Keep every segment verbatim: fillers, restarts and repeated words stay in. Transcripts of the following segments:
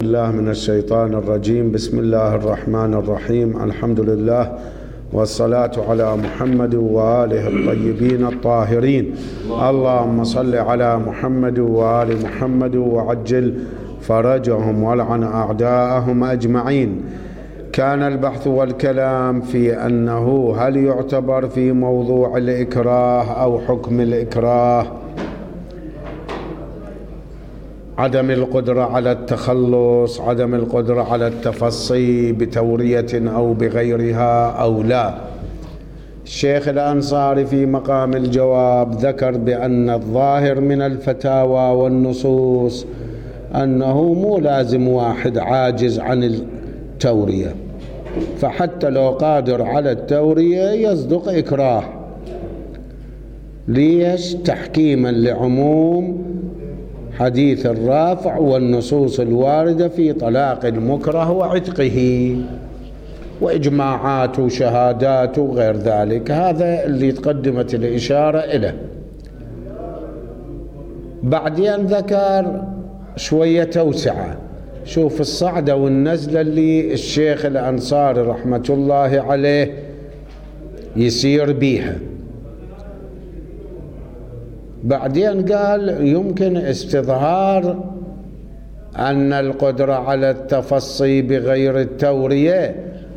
الله من الشيطان الرجيم. بسم الله الرحمن الرحيم. الحمد لله والصلاة على محمد وآله الطيبين الطاهرين. اللهم صل على محمد وآل محمد وعجل فرجهم والعن أعداءهم أجمعين. كان البحث والكلام في أنه هل يعتبر في موضوع الإكراه أو حكم الإكراه عدم القدرة على التخلص، عدم القدرة على التفصي بتورية أو بغيرها أو لا. الشيخ الأنصاري في مقام الجواب ذكر بأن الظاهر من الفتاوى والنصوص أنه مو لازم واحد عاجز عن التورية، فحتى لو قادر على التورية يصدق إكراه. ليش؟ تحكيما لعموم حديث الرافع والنصوص الواردة في طلاق المكره وعتقه وإجماعات وشهادات وغير ذلك. هذا اللي تقدمت الإشارة إليه. بعدين ذكر شوية توسعة. شوف الصعدة والنزلة اللي الشيخ الأنصاري رحمة الله عليه يسير بيها. بعدين قال يمكن استظهار أن القدرة على التفصي بغير التورية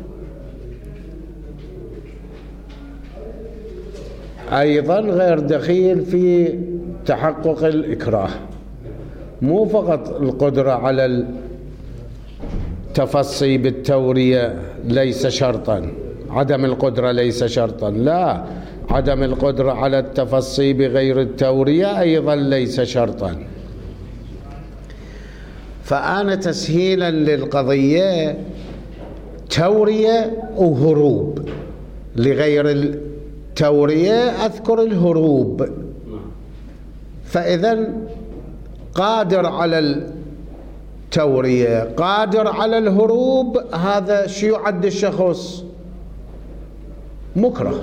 أيضا غير دخيل في تحقق الإكراه. مو فقط القدرة على التفصي بالتورية ليس شرطا، عدم القدرة ليس شرطا، لا، عدم القدرة على التفصي بغير التورية أيضا ليس شرطا. فأنا تسهيلا للقضية تورية وهروب. لغير التورية أذكر الهروب. فإذا قادر على التورية قادر على الهروب، هذا شو يعد الشخص؟ مكره.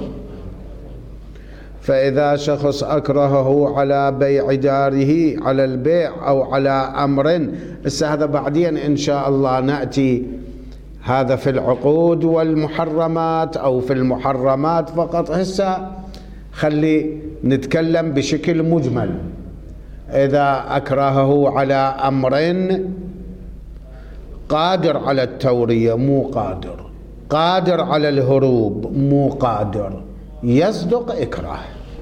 فإذا شخص أكرهه على بيع داره، على البيع أو على أمر، هذا بعدين إن شاء الله نأتي هذا في العقود والمحرمات أو في المحرمات فقط. هسه خلي نتكلم بشكل مجمل. إذا أكرهه على أمر قادر على التورية مو قادر، قادر على الهروب مو قادر، يصدق إكراه.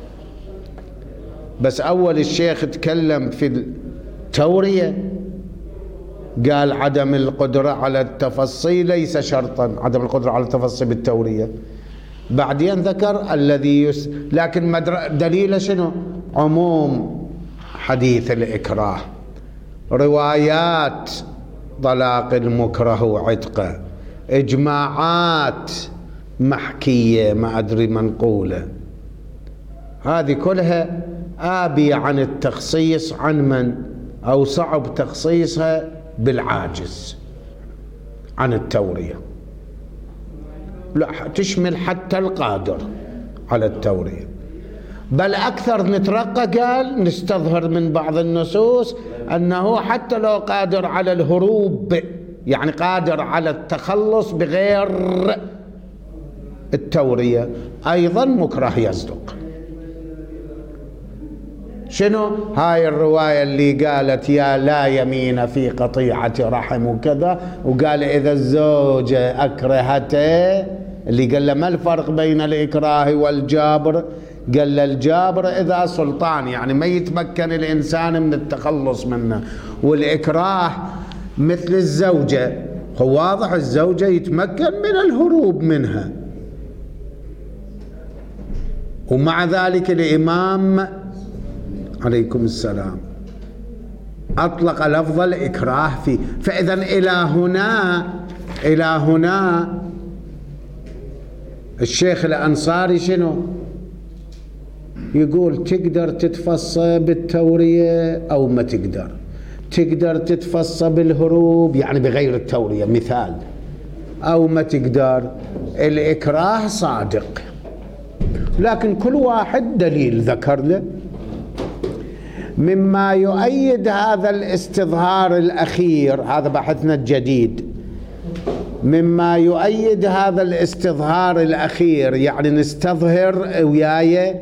بس أول الشيخ تكلم في التورية، قال عدم القدرة على التفصي ليس شرطا، عدم القدرة على التفصي بالتورية. بعدين ذكر الذي يس... لكن دليله شنو؟ عموم حديث الإكراه، روايات طلاق المكره وعتقه، إجماعات محكية ما أدري منقولة، هذه كلها آبية عن التخصيص عن من؟ أو صعب تخصيصها بالعاجز عن التورية. لا، تشمل حتى القادر على التورية. بل أكثر نترقى، قال نستظهر من بعض النصوص أنه حتى لو قادر على الهروب، يعني قادر على التخلص بغير التورية، أيضا مكره يصدق. شنو هاي الرواية اللي قالت يا لا يمين في قطيعة رحم وكذا، وقال إذا الزوجة أكرهته، اللي قال له ما الفرق بين الإكراه والجابر؟ قال له الجابر إذا سلطان، يعني ما يتمكن الإنسان من التخلص منه، والإكراه مثل الزوجة، هو واضح الزوجة يتمكن من الهروب منها. ومع ذلك الإمام عليكم السلام أطلق لفظ الإكراه فيه. فإذا إلى هنا إلى هنا الشيخ الأنصاري شنو يقول؟ تقدر تتفصى بالتورية أو ما تقدر، تقدر تتفصى بالهروب يعني بغير التورية مثال، أو ما تقدر. الإكراه صادق، لكن كل واحد دليل ذكر له. مما يؤيد هذا الاستظهار الأخير، هذا بحثنا الجديد، مما يؤيد هذا الاستظهار الأخير، يعني نستظهر وياي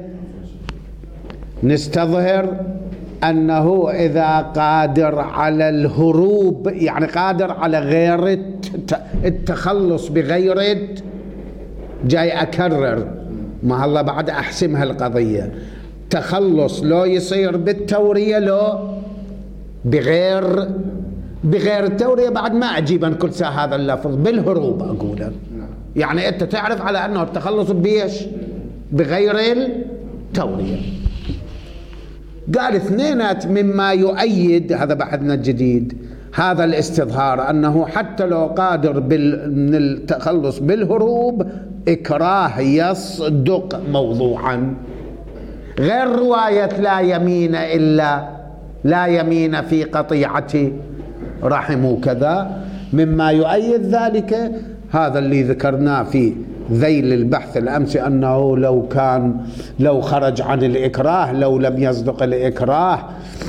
نستظهر أنه إذا قادر على الهروب، يعني قادر على غير التخلص بغير، جاي أكرر ما الله بعد أحسمها القضية، تخلص لو يصير بالتورية لو بغير بغير التورية، بعد ما أجيب كل ساعة هذا اللفظ بالهروب أقوله، يعني أنت تعرف على أنه التخلص بيش بغير التورية. قال اثنينات مما يؤيد، هذا بحثنا الجديد، هذا الاستظهار أنه حتى لو قادر من التخلص بالهروب إكراه يصدق موضوعا، غير رواية لا يمين إلا لا يمين في قطيعة رحم وكذا. مما يؤيد ذلك هذا اللي ذكرناه في ذيل البحث الأمس، أنه لو كان لو خرج عن الإكراه، لو لم يصدق الإكراه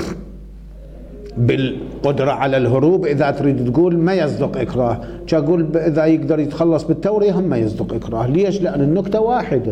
بالقدرة على الهروب، إذا تريد تقول ما يصدق إكراه، تقول إذا يقدر يتخلص بالتورية هم ما يصدق إكراه. ليش؟ لأن النكتة واحدة.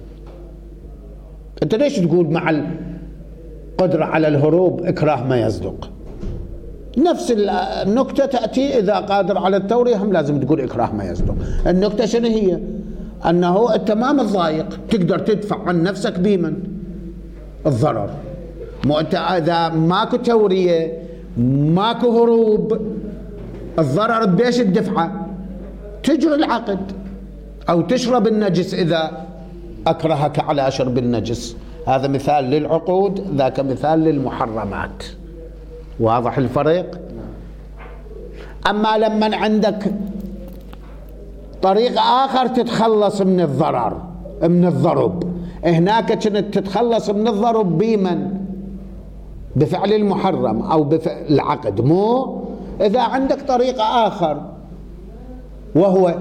أنت ليش تقول مع القدرة على الهروب إكراه ما يصدق؟ نفس النكتة تأتي إذا قادر على التورية هم لازم تقول إكراه ما يصدق. النكتة شنو هي؟ أنه أنت ما متضايق، تقدر تدفع عن نفسك بمن؟ الضرر. مو أنت إذا ماكو تورية ماكو هروب، الضرر بيش الدفعة؟ تجري العقد أو تشرب النجس إذا أكرهك على شرب النجس. هذا مثال للعقود، ذاك مثال للمحرمات. واضح الفرق؟ أما لما عندك طريق آخر تتخلص من الضرر من الضرب، هناك كنت تتخلص من الضرب بمن؟ بفعل المحرم أو بفعل العقد. مو إذا عندك طريق آخر وهو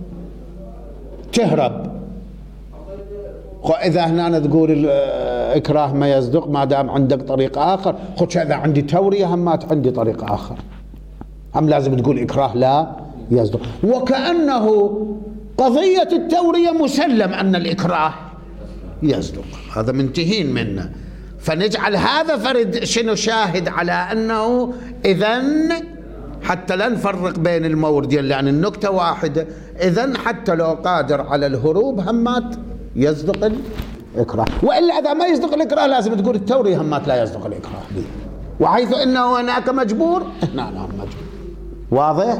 تهرب، إذا هنا تقول الإكراه ما يصدق ما دام عندك طريق آخر، خذ إذا عندي تورية همات عندي طريق آخر، هم لازم تقول إكراه لا يصدق. وكأنه قضية التورية مسلم أن الإكراه يصدق، هذا منتهين منه. فنجعل هذا فرد شنو شاهد على أنه إذن حتى لا نفرق بين الموردين، لأن النكتة واحدة. إذن حتى لو قادر على الهروب همات يصدق الإكراه، وإلا إذا ما يصدق الإكراه لازم تقول التورية همات لا يصدق الإكراه لي. وحيث إنه هناك مجبور هنا نعم مجبور. واضح؟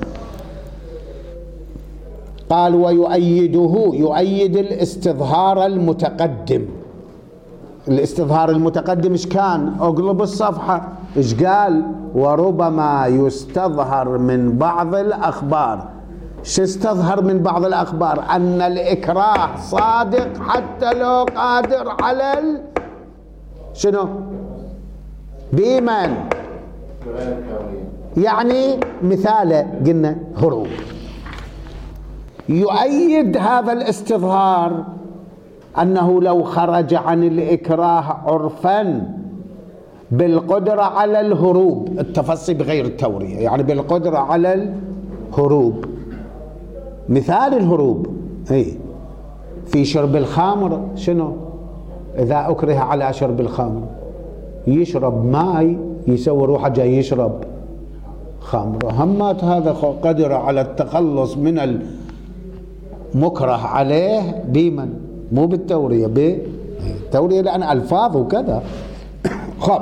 قال ويؤيده، يؤيد الاستظهار المتقدم. الاستظهار المتقدم ايش كان؟ اقلب الصفحة ايش قال؟ وربما يستظهر من بعض الأخبار. شو استظهر من بعض الأخبار؟ أن الإكراه صادق حتى لو قادر على ال... شنو؟ بمن؟ يعني مثاله قلنا هروب. يؤيد هذا الاستظهار أنه لو خرج عن الإكراه عرفا بالقدرة على الهروب، التفصي بغير التورية، يعني بالقدرة على الهروب. مثال الهروب اي في شرب الخمر، شنو؟ إذا أكره على شرب الخمر يشرب ماء يسوي روحه جاي يشرب خمر، همات هذا قدر على التخلص من المكره عليه بمن؟ مو بالتورية، بالتورية لأن ألفاظ وكذا. خب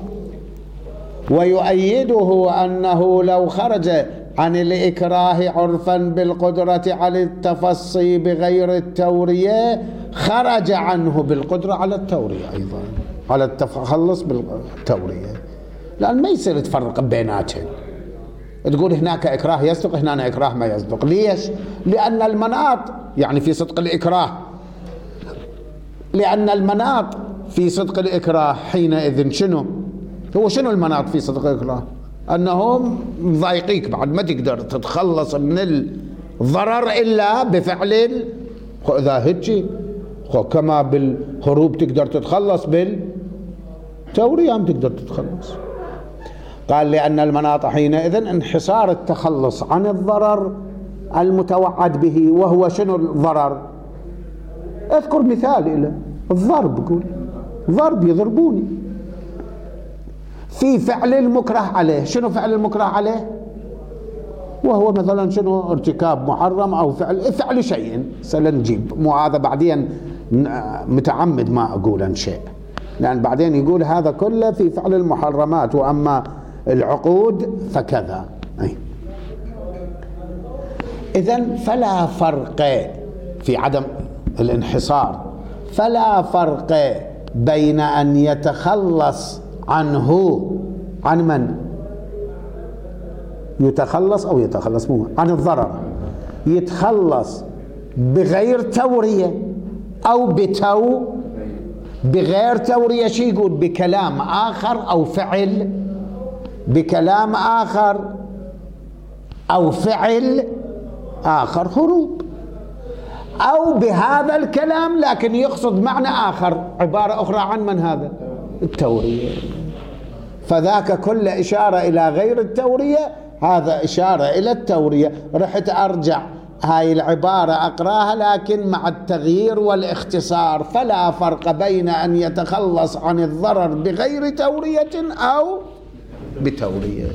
ويؤيده أنه لو خرج عن الإكراه عرفا بالقدرة على التفصي بغير التورية خرج عنه بالقدرة على التورية أيضا، على التخلص بالتورية، لأن ما يصير تفرق بيناتهم. تقول هناك إكراه يصدق هنا إكراه ما يصدق. ليش؟ لأن المناط يعني في صدق الإكراه لأن المناط في صدق الإكراه حينئذ شنو؟ هو شنو المناط في صدق الإكراه؟ أنهم ضايقيك بعد ما تقدر تتخلص من الضرر إلا بفعل. إذا هيك كما بالهروب تقدر تتخلص تورية هم تقدر تتخلص. قال لأن المناط حينئذ انحصار التخلص عن الضرر المتوعد به. وهو شنو الضرر؟ اذكر مثال إلى الضرب، قول ضرب يضربوني. في فعل المكره عليه، شنو فعل المكره عليه؟ وهو مثلا شنو؟ ارتكاب محرم أو فعل فعل شيء. سنجيب مو هذا بعدين متعمد ما أقول عن شيء، لأن بعدين يقول هذا كله في فعل المحرمات، وأما العقود فكذا. إذن فلا فرق في عدم الانحصار، فلا فرق بين أن يتخلص عنه، عن من؟ يتخلص أو يتخلص مو عن الضرر، يتخلص بغير تورية أو بتو بغير تورية. شي يقول؟ بكلام آخر أو فعل، بكلام آخر أو فعل آخر هروب، أو بهذا الكلام لكن يقصد معنى آخر، عبارة أخرى عن من هذا؟ التورية. فذاك كل إشارة إلى غير التورية، هذا إشارة إلى التورية. رحت أرجع هاي العبارة أقراها لكن مع التغيير والاختصار. فلا فرق بين أن يتخلص عن الضرر بغير تورية أو بتورية.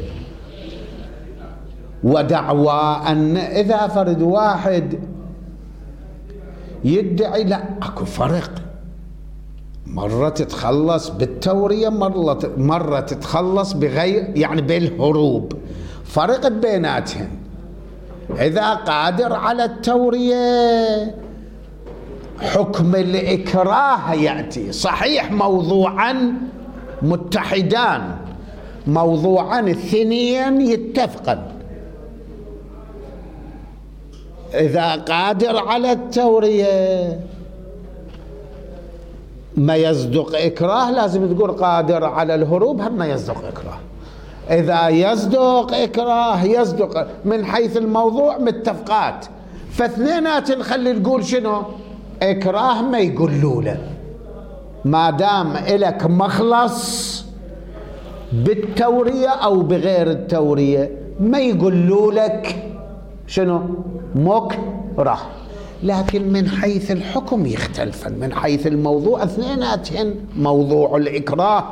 ودعوى أن إذا فرد واحد يدعي لا أكو فرق، مرة تتخلص بالتورية، مرة مرة تتخلص بغير، يعني بالهروب، فرق بيناتهم. إذا قادر على التورية حكم الإكراه يأتي، صحيح موضوعا متحدان، موضوعا اثنين يتفقن. إذا قادر على التورية ما يصدق إكراه، لازم تقول قادر على الهروب هم ما يصدق إكراه. إذا يصدق إكراه يصدق من حيث الموضوع متفقات، فاثنينات نخلي نقول شنو؟ إكراه ما يقولوا له، ما دام إلك مخلص بالتورية أو بغير التورية ما يقولوا لك شنو؟ مكره. لكن من حيث الحكم يختلفن، من حيث الموضوع اثنيناتهن موضوع الإكراه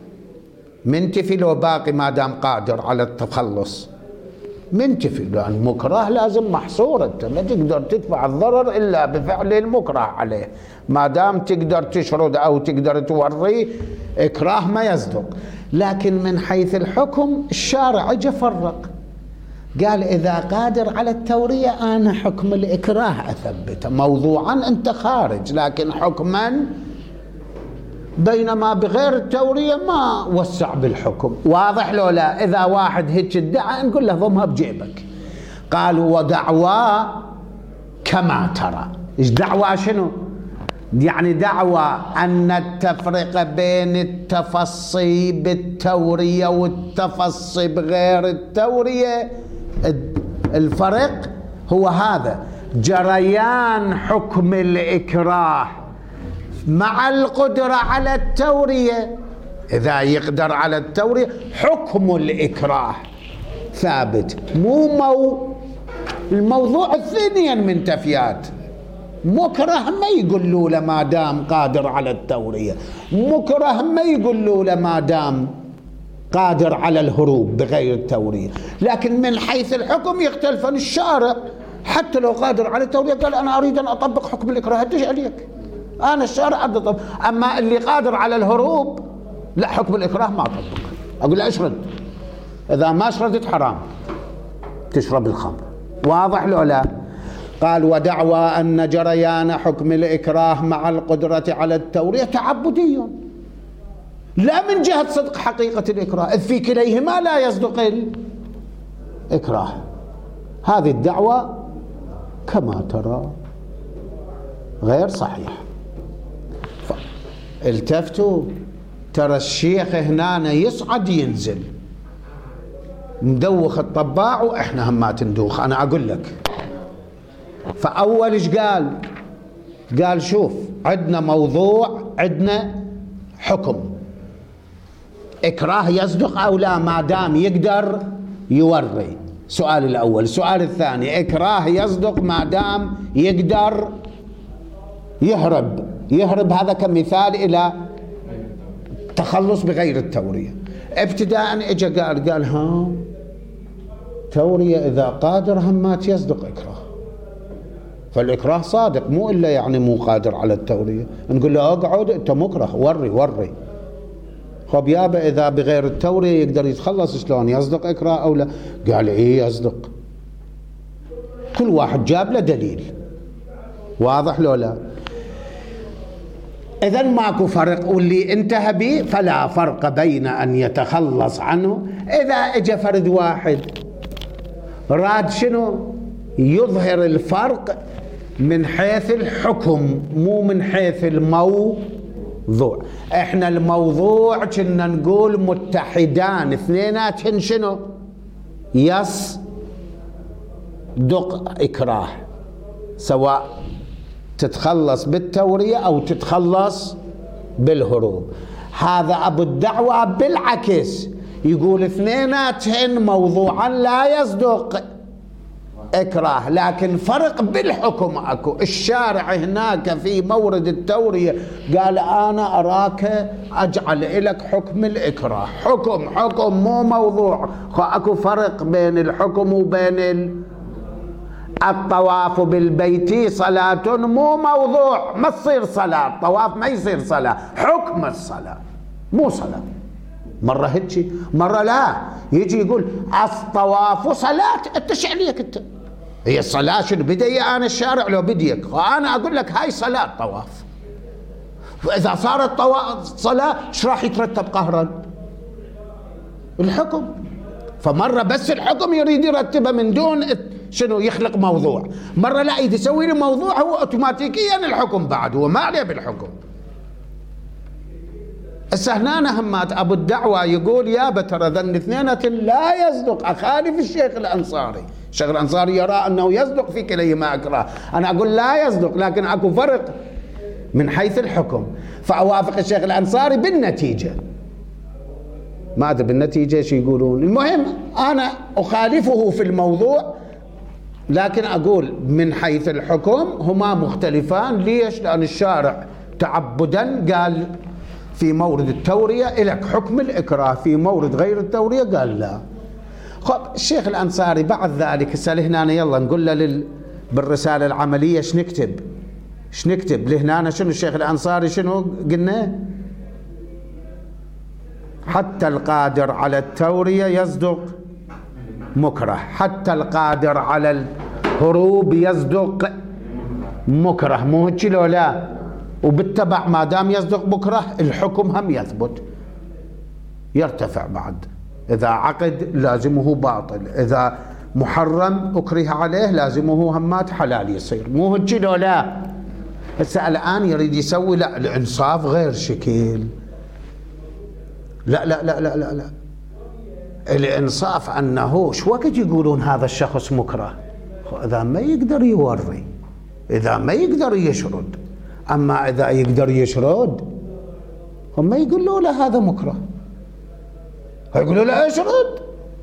منتفي لو باقي ما دام قادر على التخلص منتفي، لأن مكره لازم محصور، أنت ما تقدر تدفع الضرر إلا بفعل المكره عليه. ما دام تقدر تشرد أو تقدر توري إكراه ما يصدق. لكن من حيث الحكم الشارع اجى فرق، قال إذا قادر على التورية أنا حكم الإكراه أثبته، موضوعا أنت خارج، لكن حكما بينما بغير التورية ما وسع بالحكم. واضح لو لا؟ إذا واحد هيك ادعى نقول له ضمها بجيبك. قالوا ودعوى كما ترى. إيش دعوى؟ شنو يعني؟ دعوى أن التفرقة بين التفصي بالتورية والتفصي بغير التورية، الفرق هو هذا: جريان حكم الإكراه مع القدرة على التورية. إذا يقدر على التورية حكم الإكراه ثابت، مو مو الموضوع الثاني من تفيات. مكره ما يقولوا له ما دام قادر على التورية، مكره ما يقولوا له ما دام قادر على الهروب بغير التورية. لكن من حيث الحكم يختلفن. الشارع حتى لو قادر على التورية قال أنا أريد أن أطبق حكم الإكراه، هدش عليك، أنا الشارع أطبق. أما اللي قادر على الهروب لا، حكم الإكراه ما أطبق، أقول له اشرد، إذا ما شردت حرام تشرب الخمر. واضح لو لا؟ قال ودعوى أن جريان حكم الإكراه مع القدرة على التورية تعبدي، لا من جهة صدق حقيقة الإكراه، إذ في كليهما لا يصدق الإكراه. هذه الدعوة كما ترى غير صحيح. التفتوا، ترى الشيخ هنا يصعد ينزل، مدوخ الطباع وإحنا هم ما تندوخ. أنا أقول لك فأول إيش قال؟ قال شوف، عندنا موضوع، عندنا حكم، إكراه يصدق أو لا ما دام يقدر يوري؟ السؤال الأول. السؤال الثاني، إكراه يصدق ما دام يقدر يهرب. يهرب هذا كمثال إلى تخلص بغير التورية. ابتداء اجى قال قال ها تورية إذا قادر همات يصدق إكراه، فالإكراه صادق مو إلا يعني مو قادر على التورية. نقول له اقعد أنت مكره، وري وري. خب يابا إذا بغير التورية يقدر يتخلص شلون؟ يصدق إكراه أو لا؟ قال إيه يصدق. كل واحد جاب له دليل. واضح لو لا؟ إذن ماكو فرق، واللي انتهى به فلا فرق بين أن يتخلص عنه. إذا اجى فرد واحد راد شنو؟ يظهر الفرق من حيث الحكم مو من حيث الموضوع. احنا الموضوع كنا نقول متحدان اثنيناتهن شنو؟ يصدق إكراه، سواء تتخلص بالتورية أو تتخلص بالهروب. هذا أبو الدعوة بالعكس يقول اثنيناتهن موضوعا لا يصدق إكراه، لكن فرق بالحكم أكو. الشارع هناك في مورد التورية قال أنا أراك أجعل لك حكم الإكراه، حكم حكم مو موضوع. أكو فرق بين الحكم وبين ال الطواف بالبيت صلاة مو موضوع، ما تصير صلاة. طواف ما يصير صلاة، حكم الصلاة مو صلاة. مرة هيك مرة لا، يجي يقول الطواف صلاة. انت شعليك انت؟ هي الصلاة شنو بدي انا الشارع لو بديك؟ انا اقول لك هاي صلاة طواف. واذا صارت طواف صلاة ايش راح يترتب قهرا؟ الحكم. فمرة بس الحكم يريد يرتبه من دون شنو يخلق موضوع، مرة لا يدي يسوي له موضوع هو اوتوماتيكيا الحكم بعد هو ما عليه بالحكم. هسه هنا همات ابو الدعوة يقول يا ترى ذن اثنينة لا يصدق، اخالف الشيخ الانصاري. الشيخ الانصاري يرى انه يصدق في كليهما اكراه، انا اقول لا يصدق، لكن اكو فرق من حيث الحكم. فاوافق الشيخ الانصاري بالنتيجة. ما ادري بالنتيجة ايش يقولون، المهم انا اخالفه في الموضوع، لكن أقول من حيث الحكم هما مختلفان. ليش؟ لأن الشارع تعبدا قال في مورد التورية إلك حكم الإكراه، في مورد غير التورية قال لا. خب الشيخ الأنصاري بعد ذلك سأل هنا يلا نقول له لل... بالرسالة العملية ايش نكتب؟ ايش نكتب لهنا؟ شنو الشيخ الأنصاري شنو قلنا؟ حتى القادر على التورية يصدق مكره، حتى القادر على الهروب يصدق مكره، مو هيك لو لا؟ وبالتبع ما دام يصدق مكره الحكم هم يثبت يرتفع بعد. إذا عقد لازمه باطل، إذا محرم أكره عليه لازمه همات حلال يصير، مو هيك لو لا؟ هسه الآن يريد يسوي لا الإنصاف غير شكل. لا لا لا لا لا, لا. الإنصاف أنه شو وقت يقولون هذا الشخص مكره؟ إذا ما يقدر يوري، إذا ما يقدر يشرد. أما إذا يقدر يشرد هم يقولوا له هذا مكره، يقولوا له اشرد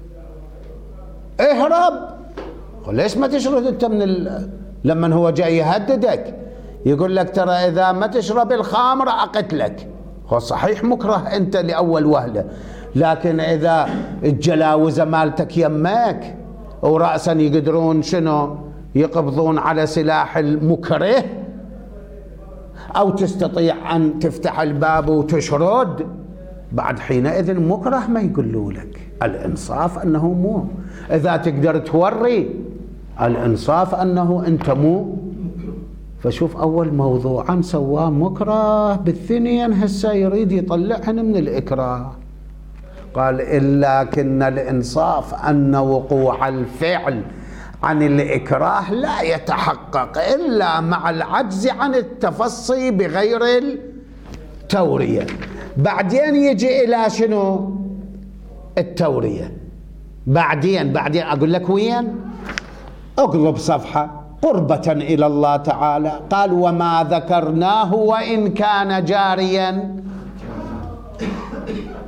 اهرب. ليش ما تشرد أنت من ال... لما هو جاي يهددك يقول لك ترى إذا ما تشرب الخمر أقتلك. هو صحيح مكره أنت لأول وهلة، لكن إذا الجلاوزة مالتك يمك ورأسا يقدرون شنو يقبضون على سلاح المكره، أو تستطيع أن تفتح الباب وتشرد، بعد حينئذ مكره ما يقولوا لك. الإنصاف أنه مو، إذا تقدر توري الإنصاف أنه أنت مو. فشوف أول موضوعا سواه مكره، بالثنين هسه يريد يطلعهن من الإكراه. قال إلا كن الإنصاف أن وقوع الفعل عن الإكراه لا يتحقق إلا مع العجز عن التفصي بغير التورية. بعدين يجي إلى شنو؟ التورية. بعدين بعدين أقول لك وين؟ اقلب صفحة. قربة إلى الله تعالى قال وما ذكرناه وإن كان جاريا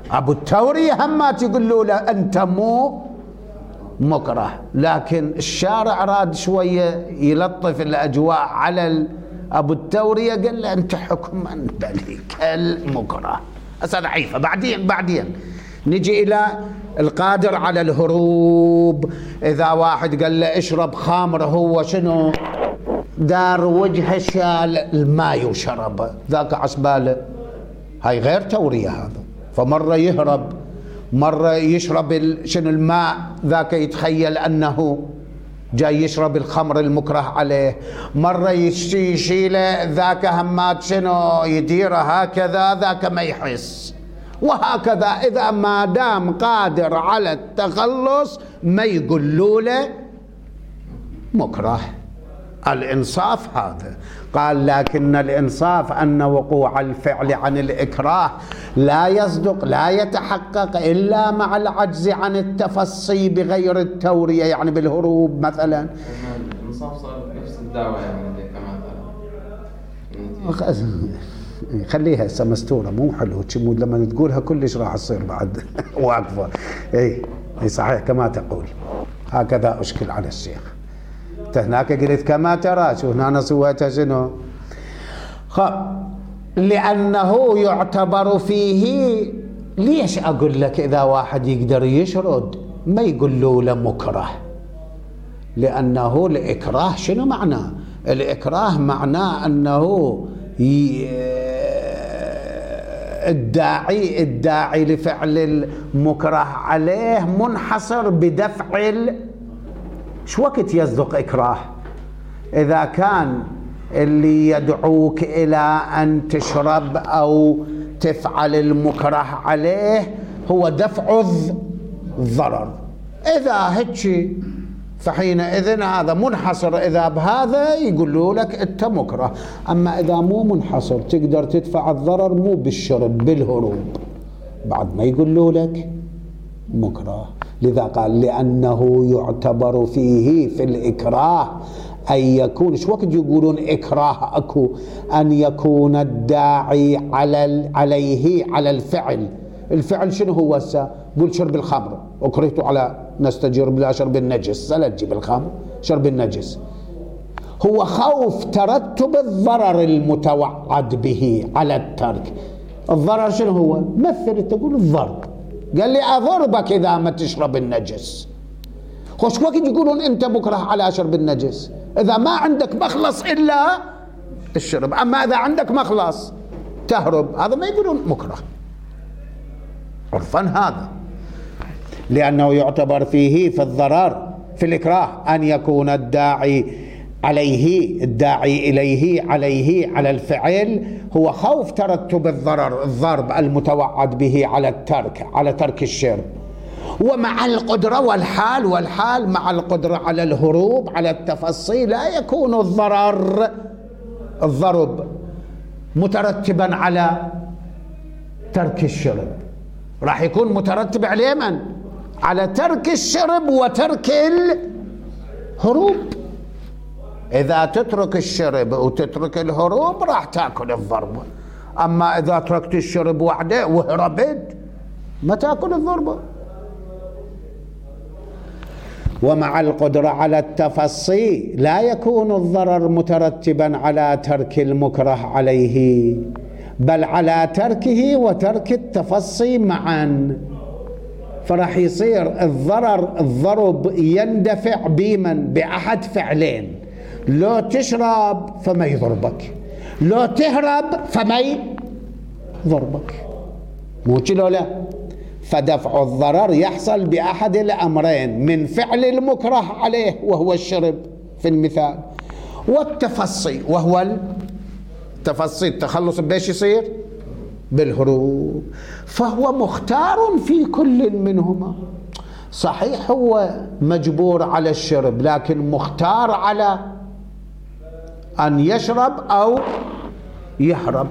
أبو التورية همات يقولوا له أنت مو مكره، لكن الشارع راد شوية يلطف الأجواء على أبو التورية، قال له أنت حكما بليك المكره. هسه ضعيفة. بعدين بعدين نجي إلى القادر على الهروب. إذا واحد قال له اشرب خمر، هو شنو دار وجهه شال الماء وشربه، ذاك عسباله، هاي غير تورية هذا. فمرة يهرب، مرة يشرب شنو الماء، ذاك يتخيل أنه جاي يشرب الخمر المكره عليه. مرة يشيله، ذاك همات شنو يديره هكذا، ذاك ما يحس. وهكذا إذا ما دام قادر على التخلص ما يقولوا له مكره. الإنصاف هذا. قال لكن الإنصاف أن وقوع الفعل عن الإكراه لا يصدق، لا يتحقق إلا مع العجز عن التفصي بغير التورية، يعني بالهروب مثلا. الإنصاف صار نفس الدعوة يعني كما خليها هسه مستورة، مو حلو تشمود لما تقولها كلش راح تصير بعد واقفة. اي صحيح كما تقول، هكذا أشكل على الشيخ. هناك قلت كما ترى، شو هنا سويتها شنو؟ خب لأنه يعتبر فيه. ليش أقول لك إذا واحد يقدر يشرد ما يقولوا له مكره؟ لأنه الإكراه شنو معناه؟ الإكراه معناه أنه الداعي الداعي لفعل المكره عليه منحصر بدفع ال شو وقت يصدق إكراه؟ إذا كان اللي يدعوك إلى أن تشرب أو تفعل المكره عليه هو دفع الضرر، إذا هيك فحينئذ هذا منحصر، إذا بهذا يقولوا لك أنت مكره. أما إذا مو منحصر تقدر تدفع الضرر مو بالشرب، بالهروب، بعد ما يقولوا لك مكره. لذا قال لأنه يعتبر فيه في الإكراه أن يكون، شو وقت يقولون إكراه أكو؟ أن يكون الداعي على عليه على الفعل. الفعل شنو هو هسه؟ قول شرب الخمر، أكرهت على نستجير بلا شرب النجس، لا تجيب الخمر، شرب النجس هو خوف ترتب الضرر المتوعد به على الترك. الضرر شنو هو؟ مثل تقول الضرب، قال لي أضربك إذا ما تشرب النجس. خوش وقت يقولون أنت مكره على شرب النجس إذا ما عندك مخلص إلا الشرب، أما إذا عندك مخلص تهرب، هذا ما يقولون مكره عرفا. هذا لأنه يعتبر فيه في الضرر في الإكراه أن يكون الداعي عليه الداعي إليه عليه على الفعل هو خوف ترتب الضرر الضرب المتوعد به على الترك على ترك الشرب، ومع القدرة والحال والحال مع القدرة على الهروب على التفصي لا يكون الضرر الضرب مترتبا على ترك الشرب، راح يكون مترتب عليه من؟ على ترك الشرب وترك الهروب. إذا تترك الشرب وتترك الهروب راح تأكل الضربة، أما إذا تركت الشرب وحده وهربت ما تأكل الضربة. ومع القدرة على التفصي لا يكون الضرر مترتبا على ترك المكره عليه، بل على تركه وترك التفصي معا، فراح يصير الضرر الضرب يندفع بمن؟ بأحد فعلين، لو تشرب فما يضربك، لو تهرب فما يضربك، مو كده لا؟ فدفع الضرر يحصل بأحد الأمرين، من فعل المكره عليه وهو الشرب في المثال، والتفصي وهو التفصي التخلص بإيش يصير؟ بالهروب. فهو مختار في كل منهما. صحيح هو مجبور على الشرب لكن مختار على أن يشرب أو يهرب.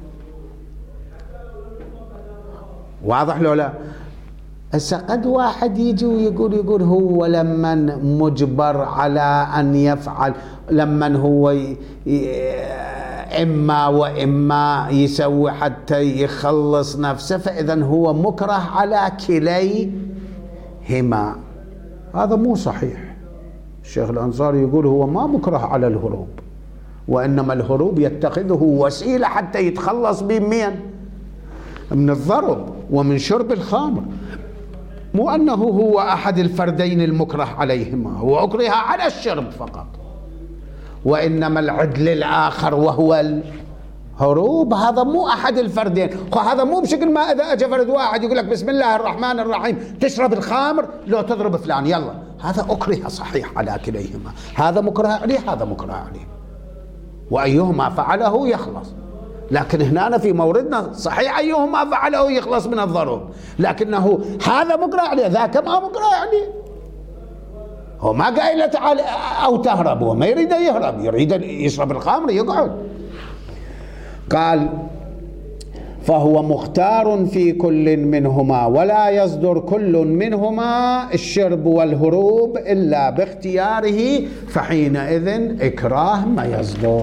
واضح لو لا؟ هسه قد واحد يجي ويقول يقول هو لما مجبر على أن يفعل، لما هو إما وإما يسوي حتى يخلص نفسه، فإذا هو مكره على كليهما. هذا مو صحيح. الشيخ الأنصاري يقول هو ما مكره على الهروب، وإنما الهروب يتخذه وسيلة حتى يتخلص بمين؟ من الضرب ومن شرب الخمر، مو أنه هو أحد الفردين المكره عليهما، هو أكره على الشرب فقط. وإنما العدل الآخر وهو الهروب هذا مو أحد الفردين. هذا مو بشكل ما إذا أجى فرد واحد يقول لك بسم الله الرحمن الرحيم تشرب الخمر لو تضرب فلان يلا، هذا أكره صحيح على كليهما، هذا مكره عليه هذا مكره عليه، وأيهما فعله يخلص. لكن هنا في موردنا صحيح أيهما فعله يخلص من الضرب، لكنه هذا مكره عليه ذاك ما مكره عليه. هو ما قايل تعال أو تهرب، هو ما يريد يهرب، يريد يشرب الخمر يقعد. قال فهو مختار في كل منهما، ولا يصدر كل منهما الشرب والهروب إلا باختياره، فحينئذ إكراه ما يصدق.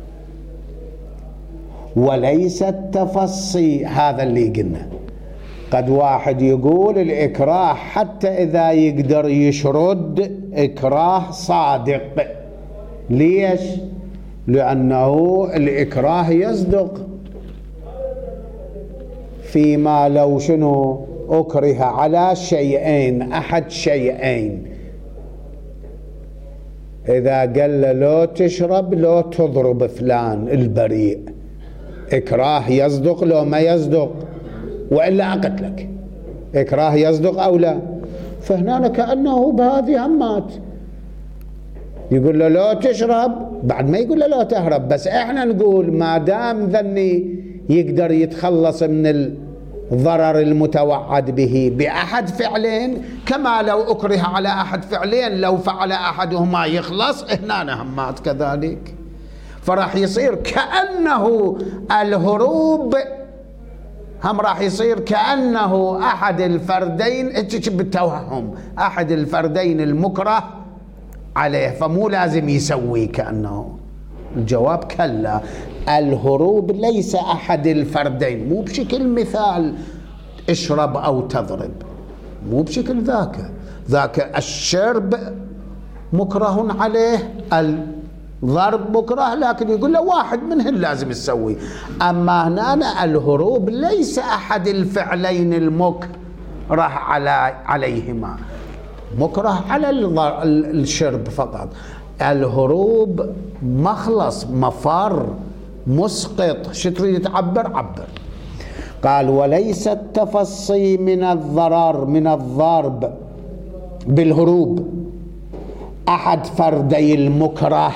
وليس التفصي، هذا اللي قلنا. قد واحد يقول الإكراه حتى إذا يقدر يشرد إكراه صادق. ليش؟ لأنه الإكراه يصدق فيما لو شنو أكره على شيئين، أحد شيئين. إذا قال له لو تشرب لو تضرب فلان البريء، إكراه يصدق لو ما يصدق؟ وإلا أقتلك، إكراه يصدق أو لا؟ فهنا كأنه بهذه همات يقول له لو تشرب، بعد ما يقول له لو تهرب. بس احنا نقول ما دام ذني يقدر يتخلص من الضرر المتوعد به بأحد فعلين، كما لو أكره على أحد فعلين لو فعل أحدهما يخلص، هنا همات كذلك. فراح يصير كأنه الهروب هم راح يصير كأنه أحد الفردين بالتوهم، أحد الفردين المكره عليه، فمو لازم يسوي كأنه. الجواب كلا، الهروب ليس أحد الفردين، مو بشكل مثال اشرب أو تضرب، مو بشكل ذاك. ذاك الشرب مكره عليه، الضرب مكره، لكن يقول له واحد منهن لازم تسوي. أما هنا الهروب ليس أحد الفعلين المكره على عليهما، مكره على الشرب فقط. الهروب مخلص، مفر، مسقط، شو تريد تعبر؟ عبر. قال وليس التفصي من الضرر من الضرب بالهروب أحد فردي المكره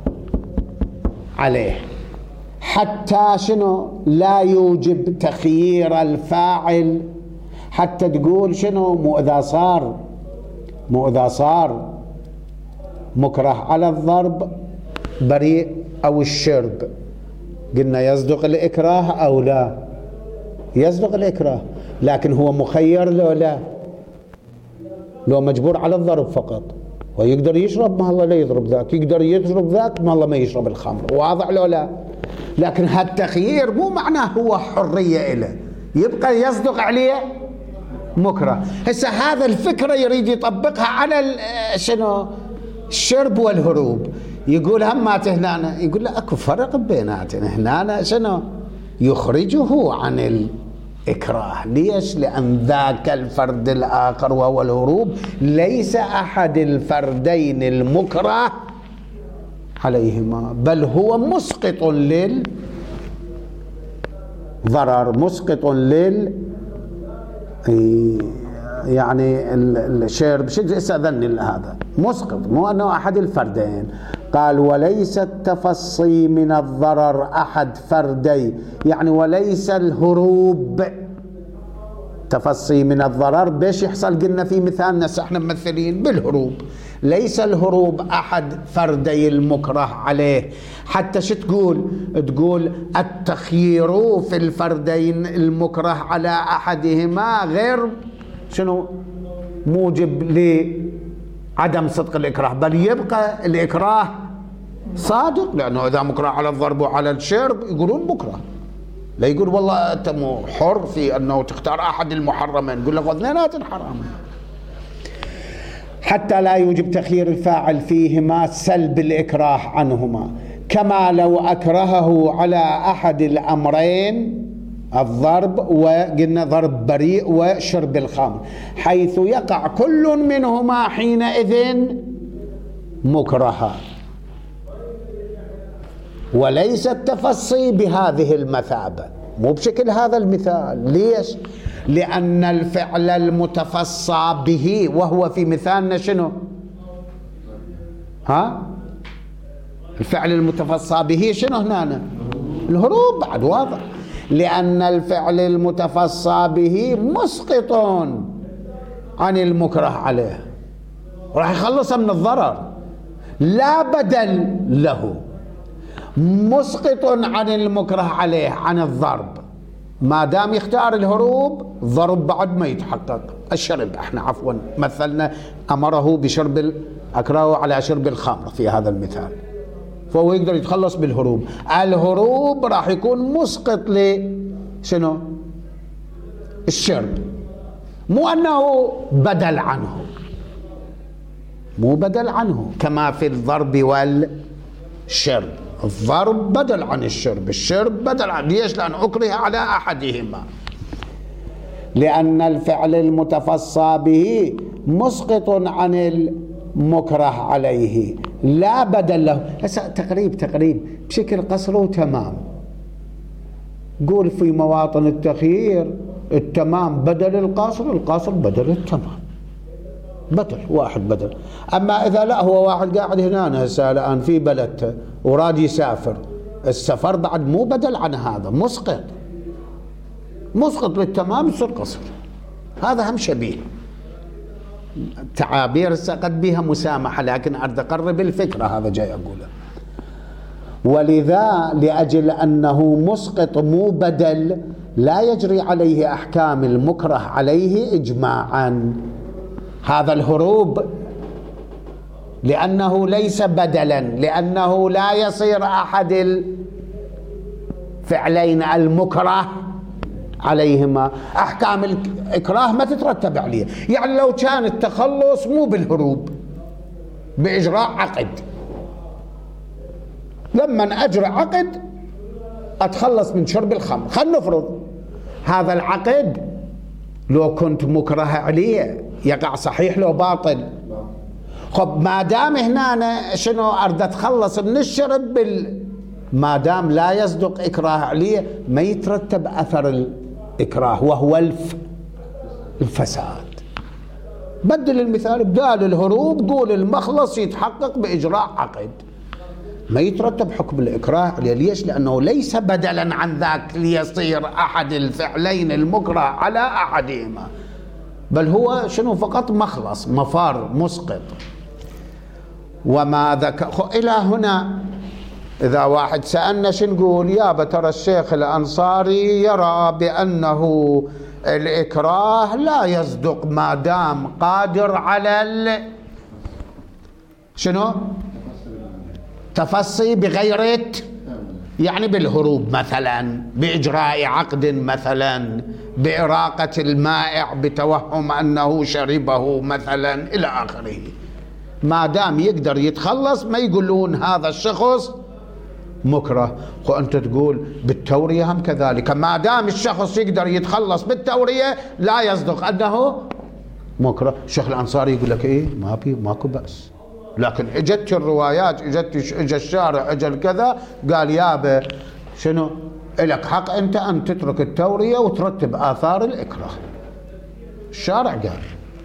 عليه، حتى شنو لا يوجب تخيير الفاعل. حتى تقول شنو مو إذا صار مو إذا صار مكره على الضرب بريء أو الشرب، قلنا يصدق الإكراه أو لا؟ يصدق الإكراه، لكن هو مخير لو لا؟ لو مجبور على الضرب فقط، ويقدر يشرب ما الله لا يضرب ذاك، يقدر يشرب ذاك ما الله ما يشرب الخمر، واضح لو لا؟ لكن هالتخيير مو معناه هو حرية إله، يبقى يصدق عليه مكره. هسه هذا الفكرة يريد يطبقها على شنو؟ الشرب والهروب. يقول همات هنا، يقول لا اكو فرق بيناتنا، هنا شنو؟ يخرجه عن الإكراه. ليش؟ لأن ذاك الفرد الآخر وهو الهروب ليس أحد الفردين المكره عليهما، بل هو مسقط للضرر، مسقط لل يعني الشرب. شو استأذن هذا مسقط، مو أنه أحد الفردين. قال وليس التفصي من الضرر أحد فردي، يعني وليس الهروب تفصي من الضرر. بيش يحصل؟ قلنا في مثالنا احنا ممثلين بالهروب، ليس الهروب أحد فردي المكره عليه. حتى شو تقول؟ تقول التخيير في الفردين المكره على أحدهما غير شنو موجب لعدم صدق الإكراه، بل يبقى الإكراه صادق، لأنه إذا مكره على الضرب وعلى الشرب يقولون مكره. لا يقول والله أنت مو حر في أنه تختار أحد المحرمين، يقول لك واثنينات حرام. حتى لا يوجب تخيير الفاعل فيهما سلب الإكراه عنهما، كما لو أكرهه على أحد الأمرين الضرب، وقلنا ضرب بريء وشرب الخمر، حيث يقع كل منهما حينئذ مكرها، وليس التفصي بهذه المثابة، مو بشكل هذا المثال. ليش؟ لأن الفعل المتفصى به، وهو في مثالنا شنو؟ ها؟ الفعل المتفصى به شنو هنا؟ الهروب، بعد واضح. لأن الفعل المتفصى به مسقط عن المكره عليه، راح يخلصه من الضرر، لا بدل له، مسقط عن المكره عليه عن الضرب. ما دام يختار الهروب، الضرب بعد ما يتحقق. الشرب، احنا عفوا مثلنا امره بشرب، اكرهه على شرب الخمر في هذا المثال، فهو يقدر يتخلص بالهروب. الهروب راح يكون مسقط ل شنو؟ الشرب، مو انه بدل عنه، مو بدل عنه، كما في الضرب والشرب. الضرب بدل عن الشرب، الشرب بدل عن، ليش؟ لأن أكره على أحدهما. لأن الفعل المتفصى به مسقط عن المكره عليه، لا بدل له. هسه تقريب تقريب بشكل قصر وتمام. قول في مواطن التخيير التمام بدل القاصر، القاصر بدل التمام، بدل واحد بدل. أما إذا لا، هو واحد قاعد هنا هسه الآن في بلدته وراد يسافر، السفر بعد مو بدل عن هذا، مسقط، مسقط للتمام يصير قصر. هذا هم شبيه تعابير قد بها مسامحة، لكن أريد أقرب الفكرة، هذا جاي أقوله. ولذا لأجل أنه مسقط مو بدل، لا يجري عليه أحكام المكره عليه إجماعا. هذا الهروب لأنه ليس بدلا، لأنه لا يصير أحد الفعلين المكره عليهما، أحكام الإكراه ما تترتب عليه. يعني لو كان التخلص مو بالهروب، بإجراء عقد، لما أجرى عقد أتخلص من شرب الخمر، خلنا نفرض هذا العقد لو كنت مكره عليه يقع صحيح لو باطل؟ خب ما دام هنا شنو أريد أتخلص من الشرب بال... ما دام لا يصدق إكراه عليه، ما يترتب أثر الإكراه وهو الف... الفساد. بدل المثال، بدال الهروب قول المخلص يتحقق بإجراء عقد، ما يترتب حكم الإكراه عليه. ليش؟ لأنه ليس بدلا عن ذاك ليصير أحد الفعلين المكره على أحدهما، بل هو شنو؟ فقط مخلص، مفار، مسقط. وما ذكر إلى هنا. إذا واحد سألنا شو نقول؟ يابا ترى الشيخ الأنصاري يرى بأنه الإكراه لا يصدق ما دام قادر على ال... شنو؟ تفصي بغير، يعني بالهروب مثلا، بإجراء عقد مثلا، بإراقة المائع بتوهم أنه شربه مثلا إلى آخره. ما دام يقدر يتخلص ما يقولون هذا الشخص مكره. وأنت تقول بالتورية هم كذلك، ما دام الشخص يقدر يتخلص بالتورية لا يصدق أنه مكره. الشيخ الأنصاري يقول لك إيه ما في ماكو بأس، لكن اجت الروايات، اجت اجى الشارع، اجى الكذا، قال يابا شنو لك حق انت ان تترك التوريه وترتب اثار الاكراه. الشارع قال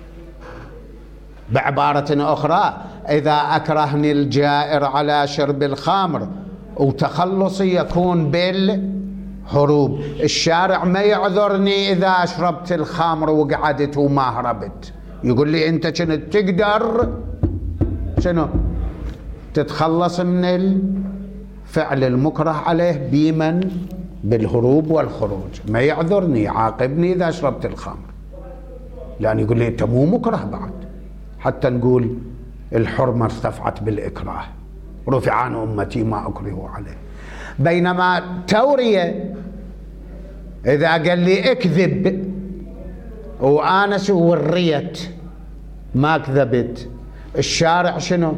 بعباره اخرى: اذا اكرهني الجائر على شرب الخمر وتخلصي يكون بالهروب، الشارع ما يعذرني اذا اشربت الخمر وقعدت وما هربت، يقول لي انت كنت تقدر شنو تتخلص من الفعل المكره عليه بمن؟ بالهروب والخروج. ما يعذرني، يعاقبني إذا شربت الخمر، لأن يقول لي أنت مو مكره بعد، حتى نقول الحرمة ارتفعت بالإكراه. رفع عن أمتي ما أكره عليه. بينما التورية إذا قال لي اكذب وأنا شو وريت ما كذبت، الشارع شنو؟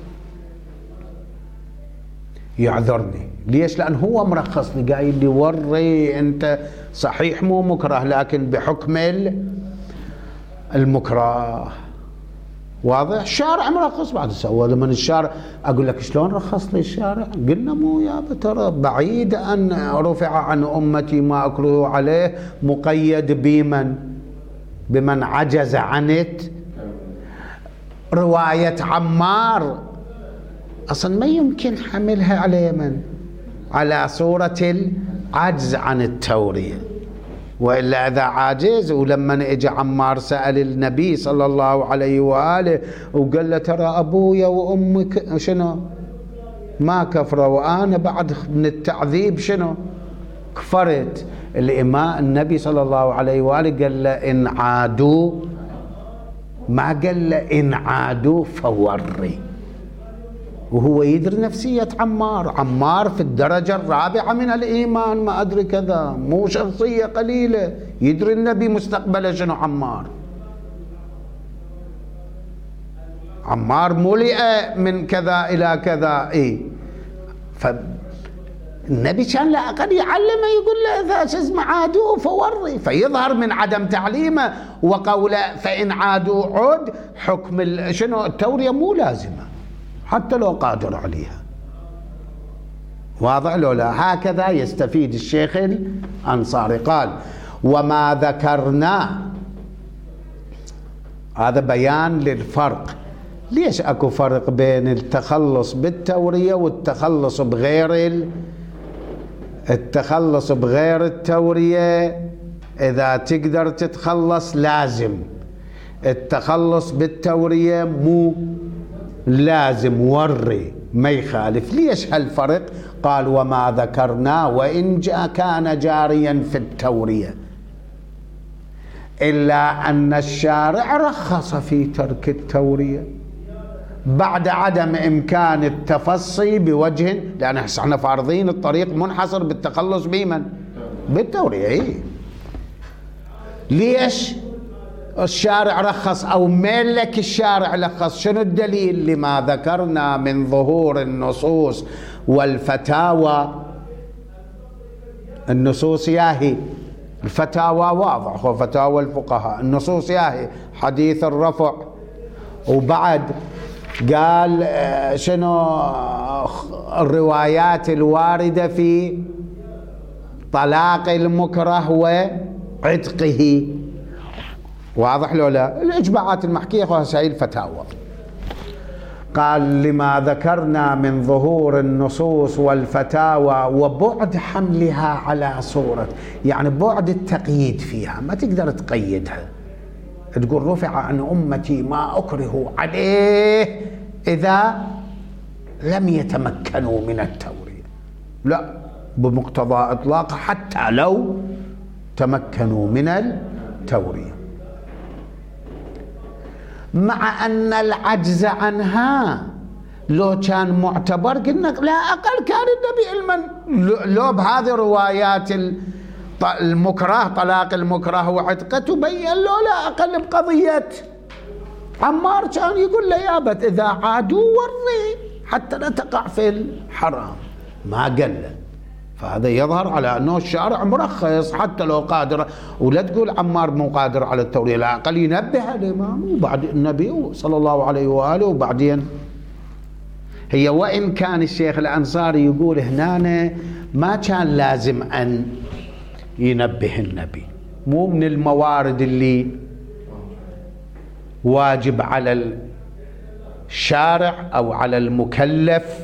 يعذرني. ليش؟ لأن هو مرخص لي، قايل لي وري أنت صحيح مو مكره لكن بحكم المكره. واضح؟ الشارع مرخص بعد سوى لمن الشارع. أقول لك شلون رخص لي الشارع؟ قلنا مو يا ترى بعيد أن رفع عن أمتي ما أكره عليه مقيد بمن؟ بمن عجز عنت. رواية عمار أصلا ما يمكن حملها على من؟ على صورة العجز عن التورية. وإلا إذا عاجز، ولما اجى عمار سأل النبي صلى الله عليه وآله وقال له ترى أبويا وأمك شنو ما كفروا وأنا بعد من التعذيب شنو كفرت. الإمام النبي صلى الله عليه وآله قال له إن عادوا، ما قال له إن عادوا فوري. وهو يدري نفسية عمار. عمار في الدرجة الرابعة من الإيمان، ما أدري كذا، مو شخصية قليلة. يدري النبي مستقبله شنو. عمار عمار ملئ من كذا إلى كذا. إيه فالنبي كان لا أقل يعلمه، يقول له إذا اسمه عادوا فوري. فيظهر من عدم تعليمه وقوله فإن عادوا عد، حكم شنو التورية مو لازمة حتى لو قادر عليها. واضح لو لا؟ هكذا يستفيد الشيخ الأنصاري. قال وما ذكرنا، هذا بيان للفرق. ليش اكو فرق بين التخلص بالتورية والتخلص بغير التخلص بغير التورية؟ إذا تقدر تتخلص لازم، التخلص بالتورية مو لازم، وري ما يخالف. ليش هالفرق؟ قال وما ذكرنا وإن جاء كان جاريا في التورية، إلا أن الشارع رخص في ترك التورية بعد عدم إمكان التفصي بوجه، لأن احنا فارضين الطريق منحصر بالتخلص بمن؟ بالتورية. إيه؟ ليش الشارع رخص أو ملك الشارع لخص؟ شنو الدليل؟ لما ذكرنا من ظهور النصوص والفتاوى. النصوص ياهي، الفتاوى واضح هو فتاوى الفقهاء، النصوص ياهي حديث الرفع. وبعد قال شنو الروايات الواردة في طلاق المكره وعتقه. واضح لو لا؟ الإجماعات المحكية وهي الفتاوى. قال لما ذكرنا من ظهور النصوص والفتاوى وبعد حملها على صورة، يعني بعد التقييد فيها، ما تقدر تقيدها تقول رفع عن أمتي ما أكره عليه إذا لم يتمكنوا من التورية. لا، بمقتضى إطلاق حتى لو تمكنوا من التورية، مع أن العجز عنها لو كان معتبر قلنا لا أقل كان النبي علما. لو بهذه الروايات المكره طلاق المكره وعتقه تبين له لا أقل بقضية عمار كان يقول له يا بت إذا عادوا وري حتى لا تقع في الحرام، ما قال له. فهذا يظهر على أنه الشارع مرخص حتى لو قادر. ولا تقول عمار مو قادر على التورية، لا أقل ينبه الإمام وبعد النبي صلى الله عليه وآله. وبعدين هي وإن كان الشيخ الأنصاري يقول هنا ما كان لازم أن ينبه النبي، مو من الموارد اللي واجب على الشارع أو على المكلف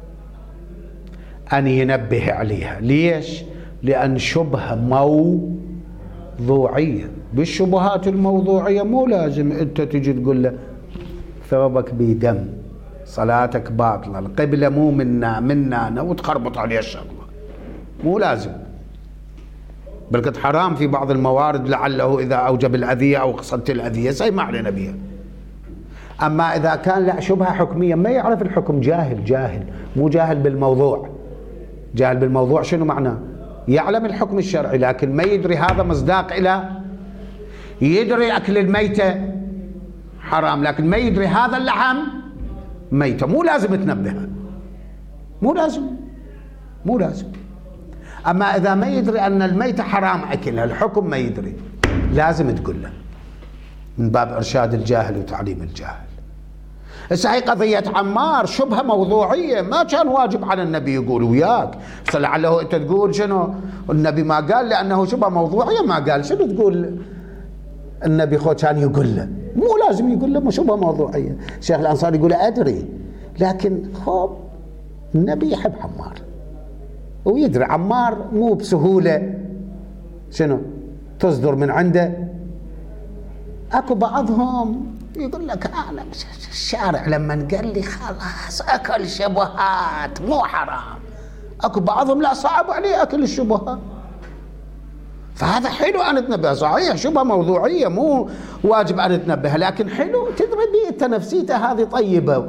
أن ينبه عليها. ليش؟ لأن شبهة موضوعية. بالشبهات الموضوعية مو لازم أنت تجي تقول له ثوبك بدم، صلاتك باطلة، القبلة مو منا منا أنا، وتخربط عليه الشغلة. مو لازم، بل قد حرام في بعض الموارد لعله إذا أوجب الأذية أو قصدت الأذية سيما علينا بها. أما إذا كان لا شبهة حكمية ما يعرف الحكم، جاهل جاهل مو جاهل بالموضوع. جاهل بالموضوع شنو معناه؟ يعلم الحكم الشرعي لكن ما يدري هذا مصداق إلى، يدري أكل الميتة حرام لكن ما يدري هذا اللحم ميتة، مو لازم تنبهه، مو لازم مو لازم. أما إذا ما يدري أن الميتة حرام أكلها، الحكم ما يدري، لازم تقول له من باب إرشاد الجاهل وتعليم الجاهل. هسه هي قضية عمار شبهة موضوعية، ما كان واجب على النبي يقول وياك، فلعله أنت تقول شنو النبي ما قال لأنه شبهة موضوعية، ما قال شنو تقول النبي خو كان يقول له، مو لازم يقول له شبهة موضوعية. الشيخ الأنصاري يقول أدري لكن خب النبي يحب عمار ويدري عمار مو بسهولة شنو تصدر من عنده. اكو بعضهم يقول لك انا الشارع لما قال لي خلاص اكل شبهات مو حرام، اكو بعضهم لا صعب عليه اكل الشبهات، فهذا حلو ان نتنبه. صحيح شبهه موضوعيه مو واجب ان نتنبه، لكن حلو تدري بيئته نفسيته هذه طيبه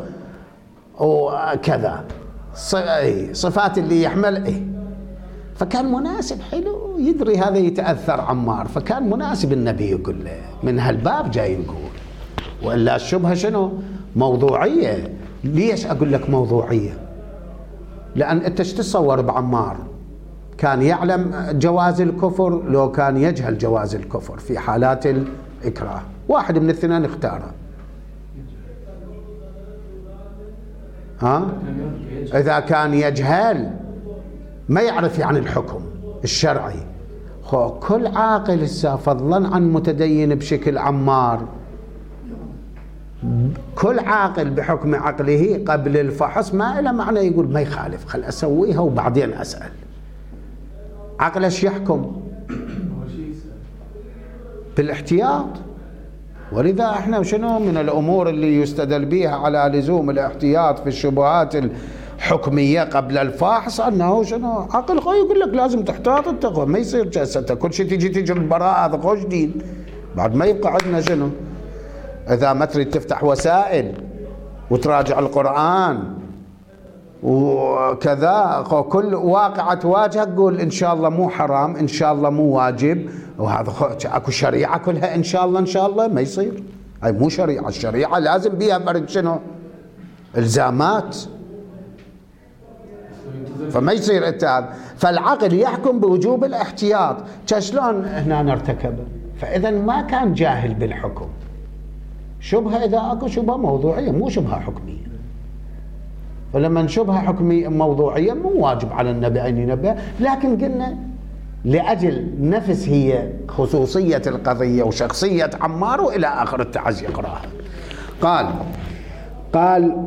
وكذا صفات اللي يحمل ايه، فكان مناسب حلو يدري هذا يتأثر عمار، فكان مناسب النبي يقول له من هالباب جاي نقول. وإلا الشبهة شنو موضوعية. ليش أقول لك موضوعية؟ لأن أنت ايش تتصور بعمار؟ كان يعلم جواز الكفر لو كان يجهل جواز الكفر في حالات الإكراه، واحد من الاثنين اختاره. ها؟ إذا كان يجهل ما يعرف يعني الحكم الشرعي، خو كل عاقل هسه فضلا عن متدين بشكل عمار، كل عاقل بحكم عقله قبل الفحص ما له معنى يقول ما يخالف خل أسويها وبعدين أسأل. عقله ايش يحكم؟ بالاحتياط. ولذا احنا شنو من الأمور اللي يستدل بها على لزوم الاحتياط في الشبهات حكمية قبل الفاحص أنه شنو عقل قوي يقول لك لازم تحتاط التقوى، ما يصير جلسته كل شيء تيجي تيجي البراءة هذا خوش دين، بعد ما يبقى عندنا شنو إذا ما تريد تفتح وسائل وتراجع القرآن وكذا كل واقعة تواجهك قول إن شاء الله مو حرام إن شاء الله مو واجب، وهذا أكو شريعة كلها إن شاء الله إن شاء الله ما يصير، هاي مو شريعة. الشريعة لازم بيها فرد شنو إلزامات، فما يصير انت. فالعقل يحكم بوجوب الاحتياط. شلون هنا ارتكبه؟ فاذا ما كان جاهل بالحكم. شبهه اذا اكو شبهه موضوعيه مو شبهه حكميه، فلما شبهه حكميه موضوعيه مو واجب على النبي ان ينبه، لكن قلنا لاجل نفس هي خصوصيه القضيه وشخصيه عمار والى اخر التعز يقراها. قال قال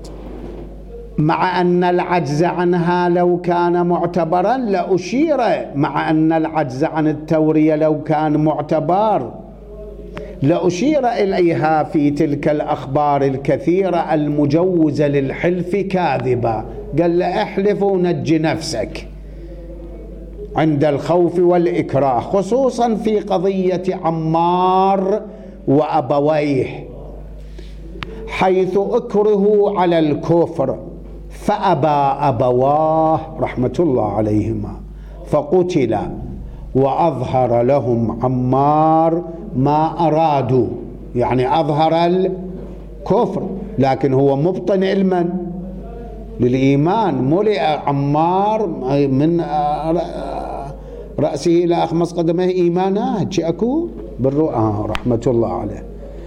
مع أن العجز عنها لو كان معتبرا لأشير، مع أن العجز عن التورية لو كان معتبر لأشير إليها في تلك الأخبار الكثيرة المجوزة للحلف كاذبا. قال له احلف ونجي نفسك عند الخوف والإكراه، خصوصا في قضية عمار وأبويه، حيث أكرهوا على الكفر فأبى أبواه رحمة الله عليهما فقتلا، وأظهر لهم عمار ما أرادوا، يعني أظهر الكفر لكن هو مبطن علما للإيمان. ملئ عمار من رأسه إلى أخمص قدمه إيمانا، هاتش أكو بالرؤى رحمة الله عليه.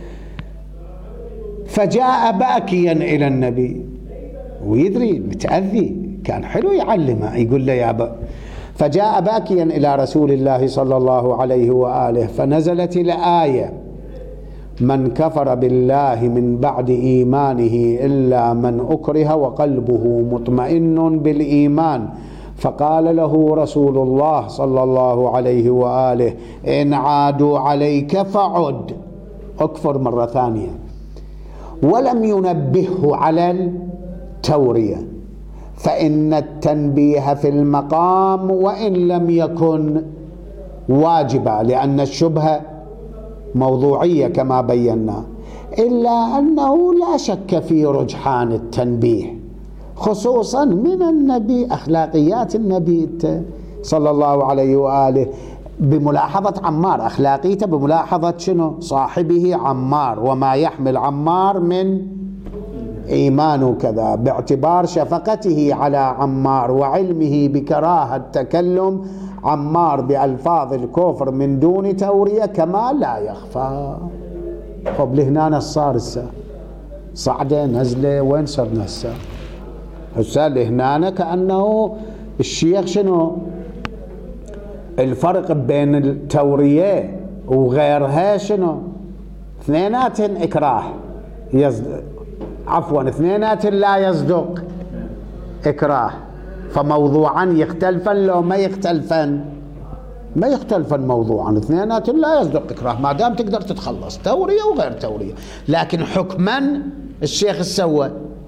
فجاء باكيا إلى النبي ويدري متأذي، كان حلو يعلمه يقول له يا أبا. فجاء باكيا إلى رسول الله صلى الله عليه وآله فنزلت الآية: من كفر بالله من بعد إيمانه إلا من أكره وقلبه مطمئن بالإيمان. فقال له رسول الله صلى الله عليه وآله: إن عادوا عليك فعد، أكفر مرة ثانية. ولم ينبهه على التورية، فإن التنبيه في المقام وإن لم يكن واجبا، لأن الشبهة موضوعية كما بينا. إلا أنه لا شك في رجحان التنبيه، خصوصا من النبي، أخلاقيات النبي صلى الله عليه وآله، بملاحظة عمار، أخلاقيته بملاحظة شنو؟ صاحبه عمار، وما يحمل عمار من إيمان كذا، باعتبار شفقته على عمار وعلمه بكراهة تكلم عمار بألفاظ الكفر من دون تورية كما لا يخفى. خب لهنا نصار السا صعدة نزلة، وين صرنا السا؟ هسه لهنا كأنه الشيخ شنو الفرق بين التورية وغيرها؟ شنو؟ اثنيناتن إكراه يصدق، عفوا اثنيناتن لا يصدق إكراه، فموضوعا يختلفن لو ما يختلفن؟ ما يختلفن موضوعا، اثنيناتن لا يصدق إكراه ما دام تقدر تتخلص، تورية وغير تورية. لكن حكما الشيخ السوى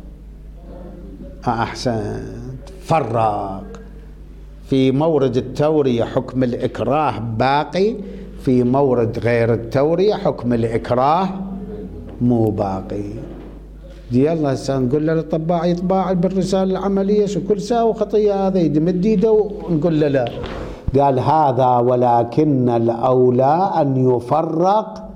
أحسن فرق في مورد التورية حكم الإكراه باقي، في مورد غير التورية حكم الإكراه مو باقي. دي الله هسه نقول له للطباع يطبع بالرسالة العملية شو كل ساوي خطية هذا يدمد ايده ونقول له لا. قال هذا ولكن الأولى أن يفرق،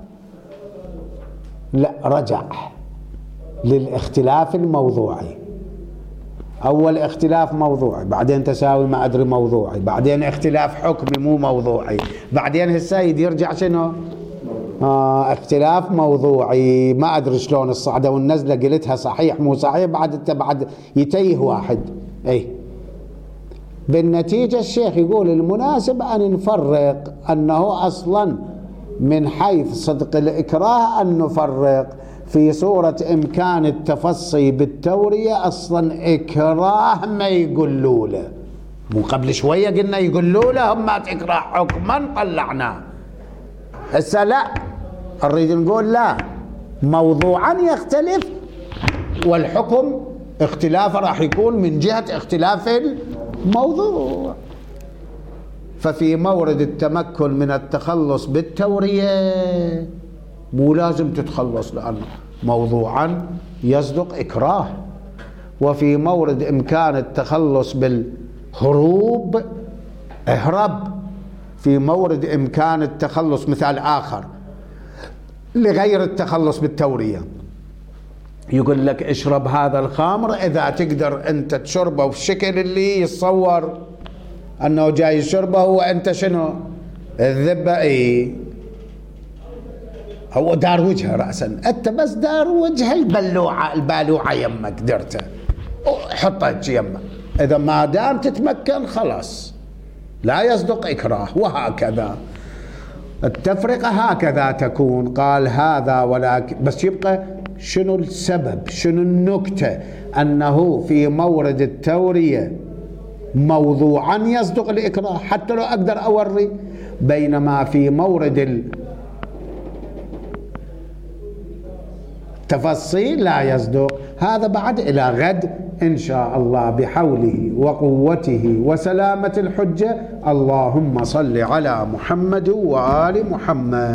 لا رجع للاختلاف الموضوعي، أول اختلاف موضوعي، بعدين تساوي ما أدري موضوعي، بعدين اختلاف حكمي مو موضوعي، بعدين هالسيد يرجع شنو؟ آه اختلاف موضوعي. ما أدري شلون الصعدة والنزلة قلتها صحيح مو صحيح، بعد انت بعد يتيه واحد. أي بالنتيجة الشيخ يقول المناسب أن نفرق، أنه أصلا من حيث صدق الإكراه أن نفرق في صورة إمكان التفصي بالتورية، أصلا إكراه ما يقولوا له، مو قبل شوية قلنا يقولوا له هم تكره حكما طلعناه، هسه لا نريد نقول لا، موضوعا يختلف والحكم اختلافه راح يكون من جهة اختلاف الموضوع. ففي مورد التمكن من التخلص بالتورية مو لازم تتخلص لأنه موضوعا يصدق إكراه، وفي مورد إمكان التخلص بالهروب اهرب، في مورد إمكان التخلص مثال آخر لغير التخلص بالتورية يقول لك اشرب هذا الخمر إذا تقدر أنت تشربه بالشكل اللي يتصور أنه جاي يشربه وأنت شنو الذبة، إيه هو دار وجهه رأسا، أنت بس دار وجه البلوعة البالوعة يمك درته حطها يمك، إذا ما دام تتمكن خلاص لا يصدق إكراه. وهكذا التفرقة هكذا تكون. قال هذا ولكن بس يبقى شنو السبب، شنو النكتة، أنه في مورد التورية موضوعا يصدق الإكراه حتى لو أقدر أوري، بينما في مورد التفصيل لا يصدق. هذا بعد إلى غد إن شاء الله بحوله وقوته وسلامة الحجة. اللهم صل على محمد وآل محمد.